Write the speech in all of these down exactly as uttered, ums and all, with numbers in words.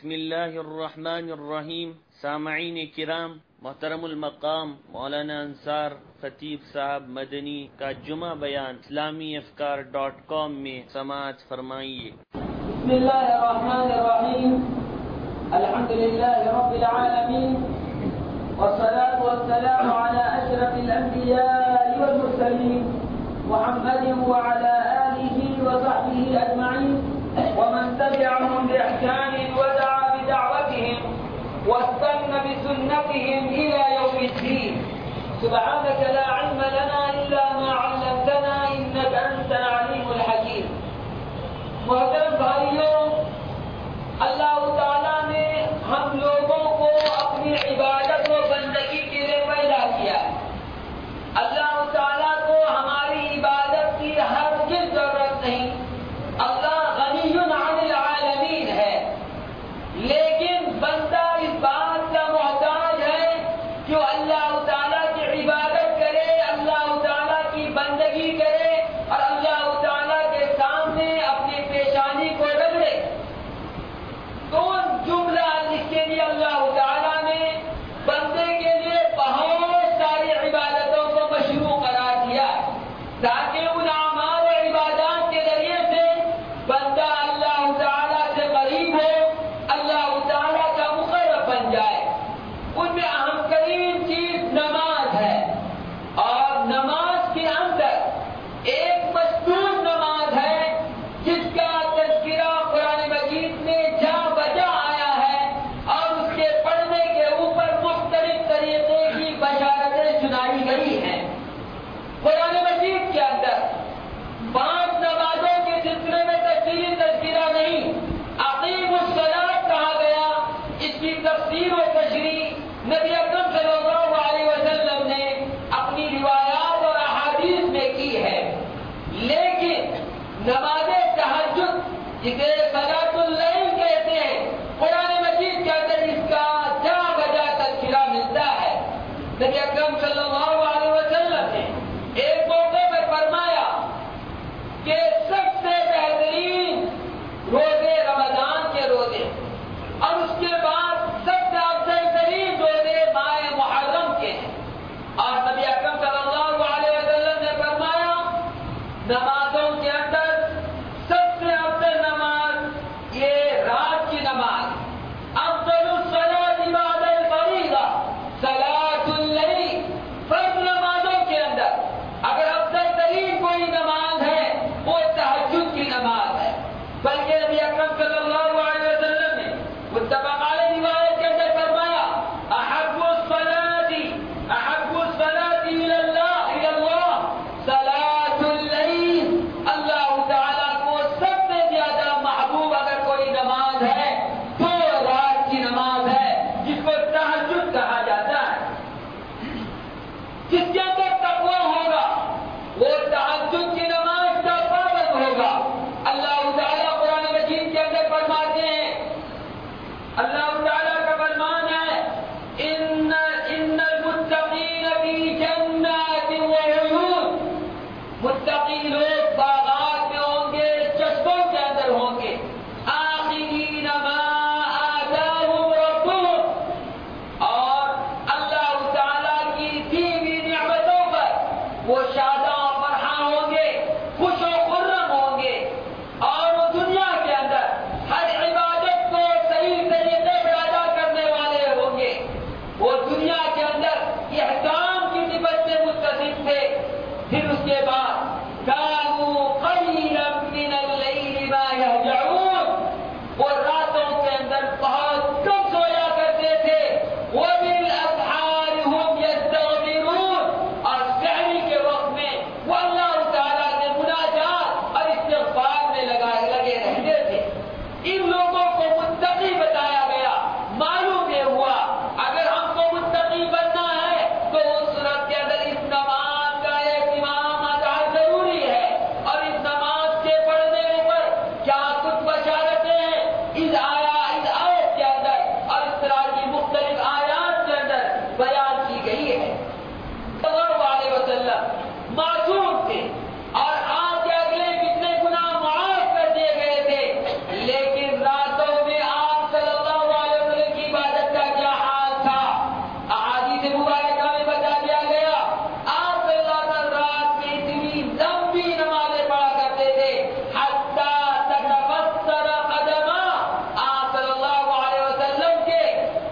بسم اللہ الرحمن الرحیم. سامعین کرام، محترم المقام مولانا انصار خطیب صاحب مدنی کا جمعہ بیان اسلامی افکار ڈاٹ کام میں سماعت فرمائیے. بسم اللہ الرحمن الرحیم. الحمد للہ رب العالمین والصلاة والسلام على اشرف الانبیاء والمرسلین محمد وعلى آله وصحبه اجمعین ومن تبعهم بإحسان ودعا بدعوتهم واستنى بسنتهم إلى يوم الدين. سبحانك لا علم لنا إلا ما علمتنا إنك أنت العليم الحكيم. محترم بھائیوں، اللہ تعالیٰ نے ہم لوگوں کو اپنی عبادت و بندگی کے لیے پیدا کیا. اللہ تعالیٰ کو ہماری عبادت کی ہرگز ضرورت نہیں. اللہ غنی عن العالمین ہے، لیکن بندہ اس بات کا محتاج ہے کہ وہ اللہ تعالیٰ کی عبادت کرے، اللہ تعالیٰ کی بندگی کرے اور اللہ تعالیٰ کے سامنے اپنی پیشانی کو رگڑے. تو جملہ جس کے لیے اللہ تعالیٰ نے بندے کے لیے بہت ساری عبادتوں کو مشروع قرار دیا تاکہ ان اعمال و عبادات کے ذریعے سے بندہ اللہ تعالیٰ سے قریب ہو، اللہ تعالیٰ کا مقرب بن جائے. ان میں اہم ترین چیز نماز ہے، اور نماز کے اندر ایک مشروط نماز ہے جس کا تذکرہ قرآن مجید میں جا بجا آیا ہے، اور اس کے پڑھنے کے اوپر مختلف طریقے کی بشارتیں سنائی گئی ہیں. قرآن مجید کے اندر پانچ نمازوں کے سلسلے میں تفصیلی تذکرہ نہیں، اقیم الصلاۃ کہا گیا. اس کی تفسیر و تشریح نبی اکرم صلی اللہ علیہ وسلم نے اپنی روایات اور احادیث میں کی ہے. لیکن نماز تہجد جسے صلاۃ اللیل کہتے ہیں، قرآن مجید کے اندر اس کا جا بجا تذکرہ ملتا ہے. نبی اکرم صلی اللہ علیہ وسلم نے ایک موقع پر فرمایا کہ سب سے بہترین روزے رمضان کے روزے، اور اس کے بعد سب سے افضل ترین روزے ماہ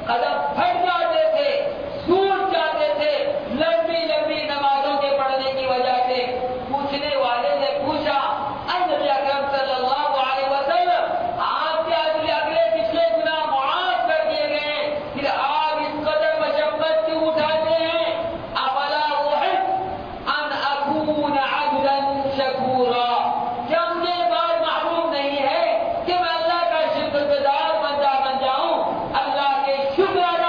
قدم پھٹ جاتے تھے، ٹوٹ جاتے تھے لمبی لمبی نمازوں کے پڑھنے کی وجہ سے۔ پوچھنے والے نے پوچھا اے نبی اکرم صلی اللہ علیہ وسلم، آپ کے اگلے اگلے پچھلے گناہ معاف کر دیے گئے، پھر آپ اس قدر مشقت کیوں اٹھاتے ہیں؟ افلا احب ان اکون عبدا شکورا، کیا مجھے یہ بات معلوم نہیں ہے کہ میں اللہ کا شکر گزار بندہ بن جاؤں، اللہ کے شکر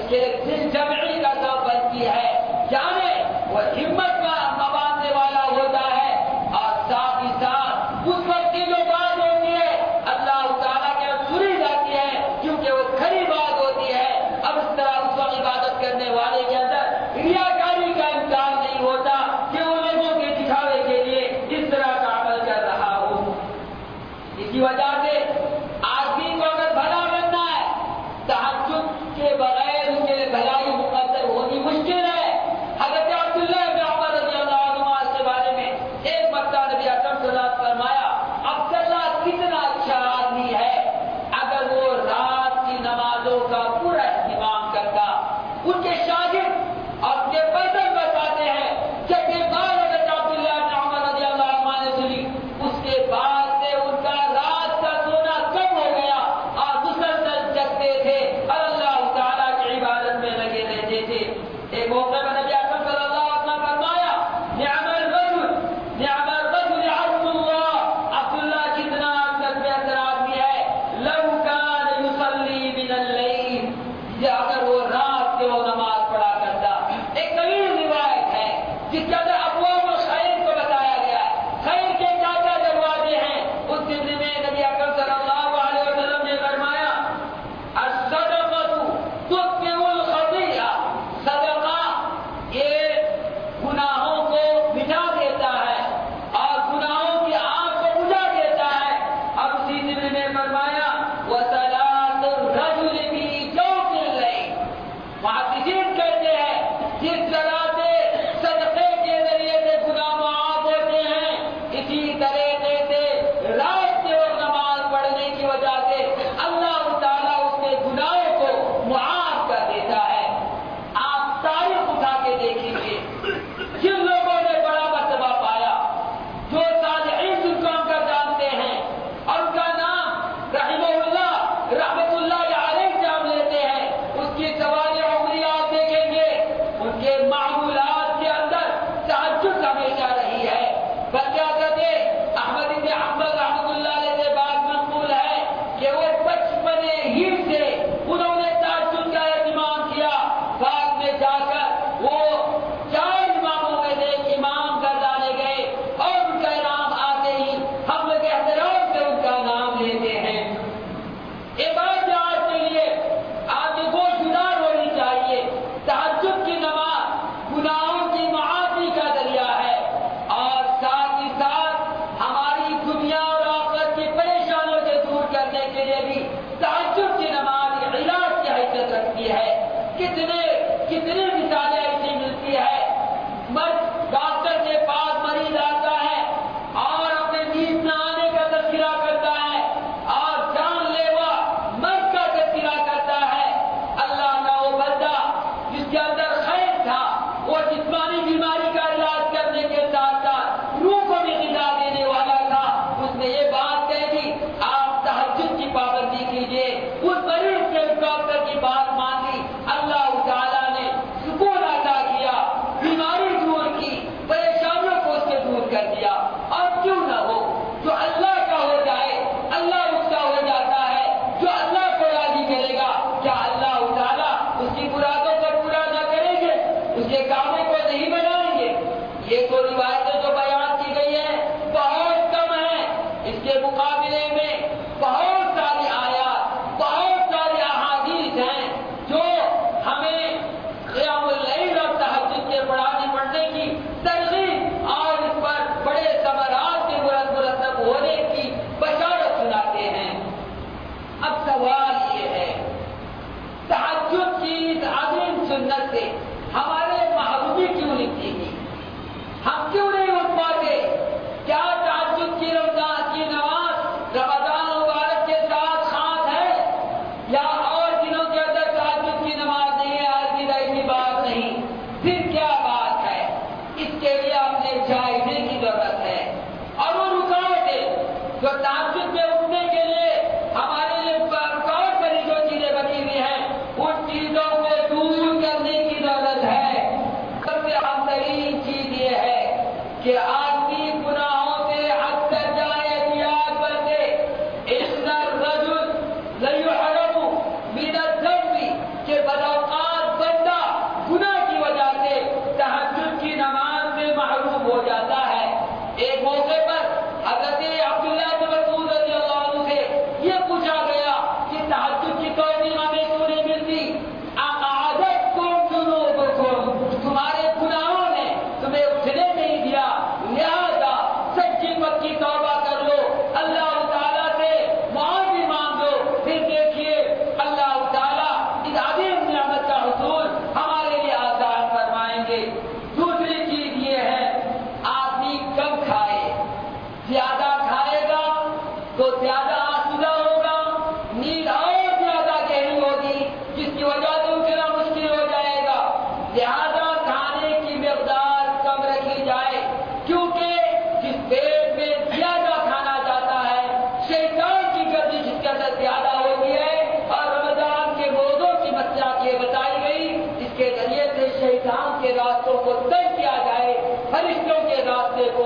اس کے لیے دل جمعی کا سبب بنتی ہے، یعنی وہ ہمت کا مبانے والا ہوتا ہے، اور ساتھ ہی ساتھ اس وقت کی جو بات ہوتی ہے اللہ تعالیٰ کے سنی جاتی ہے، کیونکہ وہ کھری بات ہوتی ہے۔ اب اس طرح اس وقت عبادت کرنے والے کے اندر ریاکاری کا امکان نہیں ہوتا کہ وہ لوگوں کے دکھاوے کے لیے اس طرح کا عمل کر رہا ہو۔ اسی وجہ سے آدمی کو اگر بھلا بننا ہے، تہجد کے بغیر اس کے لیے بھلا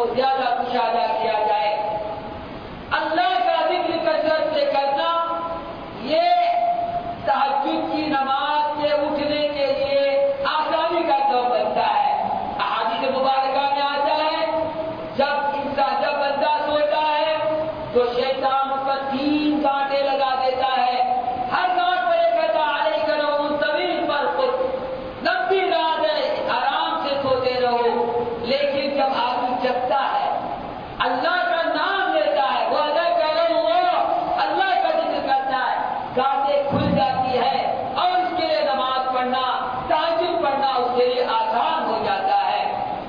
زیادہ کشادہ کیا جائے۔ اللہ کا ذکر کثرت سے کرنا یہ تہجد کی نماز سے اٹھنے کے لیے آسانی کا سبب بنتا ہے۔ احادیث مبارکہ میں آتا ہے جب انسان جب بندہ سوتا ہے تو شیطان اس پر تین کانٹے لگا دیتا ہے، ہر کانٹ پر یہ کہتا علیک نوم طویل پر خود لمبی رات ہے آرام سے سوتے رہو، لیکن جب آدمی جگتا ہے اللہ کا نام لیتا ہے، وہ ذکر اللہ اللہ کا ذکر کرتا ہے، کانٹے کھل جاتی ہے اور اس کے لیے نماز پڑھنا تہجد پڑھنا اس کے لیے آسان ہو جاتا ہے۔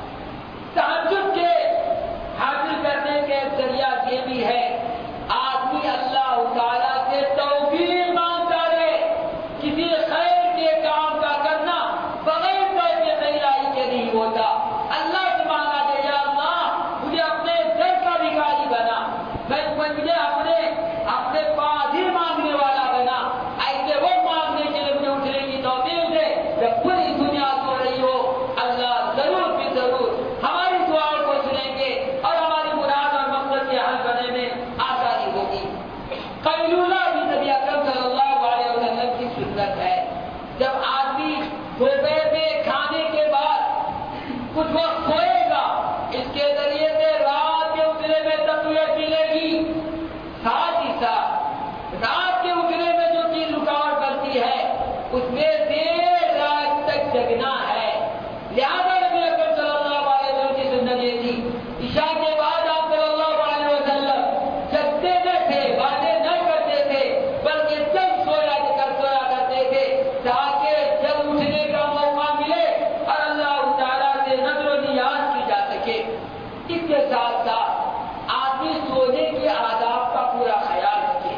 تہجد کے حاصل کرنے کے ذریعہ یہ بھی ہے آدمی اللہ تعالیٰ سے توفیق مانگتا رہے، کسی خیر کے کام کا کرنا بغیر توفیق الہی کے نہیں ہوتا۔ اللہ سے مانگا کہ یا اللہ مجھے اپنے در کا بھکاری بنا، میں مجھے اپنے اپنے پاس ہی مانگنے والا بنا، ایسے وہ مانگنے کے لیے مجھے اٹھنے کی توفیق دے جب پوری دنیا سو رہی ہو۔ اللہ ضرور بھی ضرور ہماری دعاؤں کو سنیں گے اور ہماری مراد اور مقصد کے حل کرنے میں آسانی ہوگی۔ قیلولہ بھی نبی اکرم صلی اللہ علیہ وسلم کی سنت ہے۔ جب آدمی دوپہر میں کھانے کے بعد کچھ وقت سوئے گا، اس کے ذریعے سے رات کے اٹھنے میں تقویت ملے گی، ساتھ ہی ساتھ رات کے اٹھنے میں جو چیز رکاوٹ بنتی ہے اس میں دیر رات تک جگنا ہے۔ لہذا نبی اکرم صلی اللہ علیہ وسلم کی سنت یہ تھی عشاء کے بعد آپ صلی اللہ علیہ وسلم جگتے نہ تھے، باتیں نہ کرتے تھے، بلکہ جب سویا کر سویا کرتے تھے تاکہ جب اٹھنے کا موقع ملے اور اللہ تعالیٰ سے نظر و نیاز کی جا سکے۔ اس کے ساتھ ساتھ آدمی سونے کے آداب کا پورا خیال رکھے،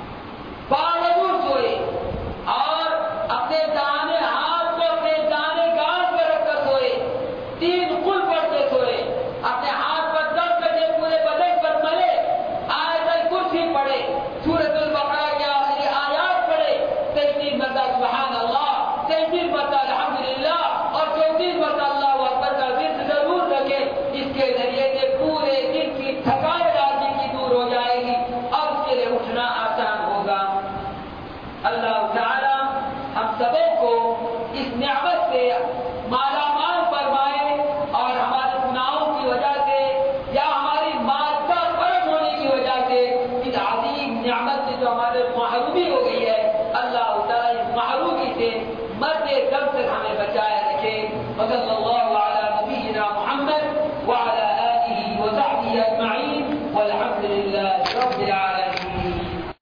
باوجود سوئے اور اپنے دانے ہاتھ کو اپنے دانے گان پر رکھ کر سوئے، تین قل پڑھ کے سوئے، اپنے ہاتھ پر دم کرے پورے بدن پر ملے، آیت الکرسی پڑھے، سورۃ البقرہ کی آخری آیات پڑھے، تینتیس مرتبہ سبحان اللہ، تینتیس مرتبہ الحمدللہ اور چونتیس مرتبہ اللہ اکبر کا ذکر ضرور رکھے۔ اس کے ذریعے سے پورے دن کی تھکاوٹ آدمی کی دور ہو جائے گی اور اس کے لیے اٹھنا آسان ہوگا۔ اللہ تعالی ہم سبوں کو اس نعمت سے مالا مال فرمائے اور ہمارے گناہوں کی وجہ سے یا ہماری مادہ فرض ہونے کی وجہ سے اس عظیم نعمت سے جو ہمارے محرومی ہو گئی ہے، اللہ تعالی اس محرومی سے مرتے دم تک ہمیں بچائے رکھے۔ وصلی اللہ